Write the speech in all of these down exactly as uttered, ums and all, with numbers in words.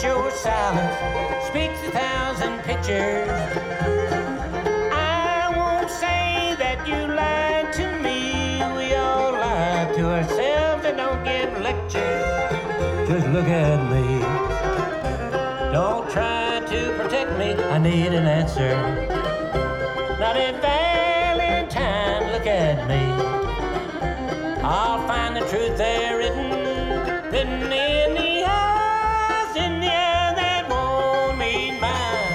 your silence speaks a thousand pictures. I won't say that you lied to me. We all lie to ourselves and don't give lectures. Just look at me. Don't try to protect me. I need an answer. Not a Valentine, look at me. I'll find the truth there written, written in the eyes, in the eyes that won't meet mine.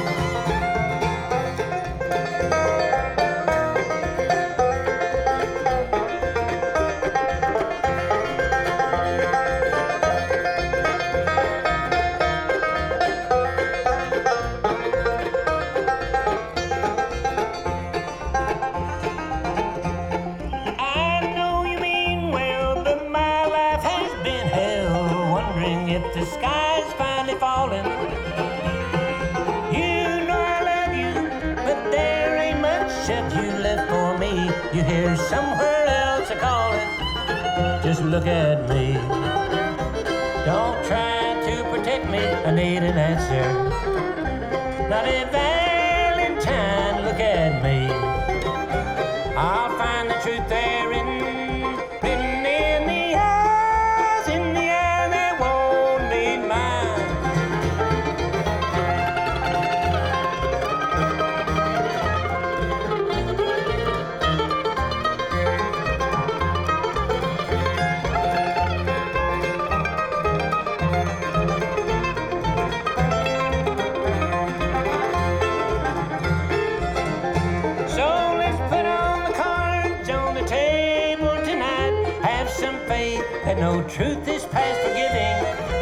If the sky's finally falling, you know I love you, but there ain't much of you left for me. You hear somewhere else a calling. Just look at me. Don't try to protect me. I need an answer. Not a Valentine, look at me. I'll find the truth there written, written in the eyes, in the eyes that won't meet mine. So let's put on the cards on the table tonight. Have some faith that no truth is past forgiving.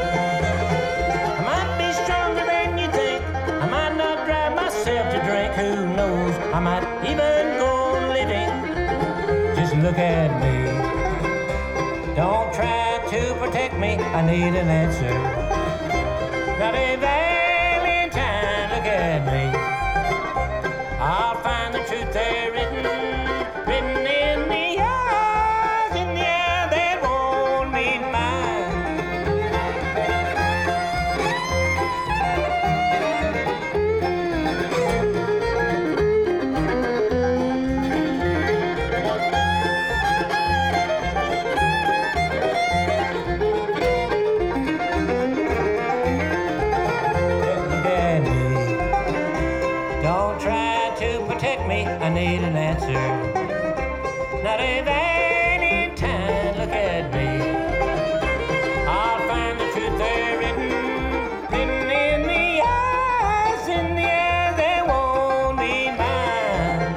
I might be stronger than you think. I might not drive myself to drink. Who knows? I might even go on living. Just look at me. Don't try to protect me. I need an answer. Not a Valentine, look at me. I'll find the truth there written, written in the eyes, in the eye that won't meet mine. Look at me. Don't try to protect me. I need an answer. Not a Valentine, look at me. I'll find the truth there written, written in the eyes, in the eyes that won't meet mine.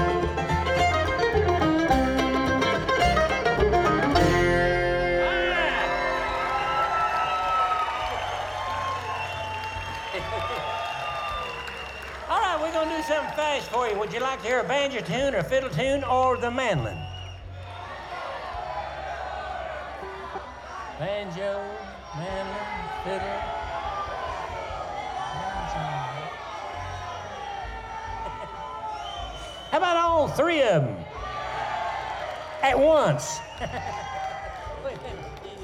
All right, we're going to do something fast for you. Would you like to hear a banjo tune or a fiddle tune or the mandolin? Banjo, mandolin, fiddle. How about all three of them at once?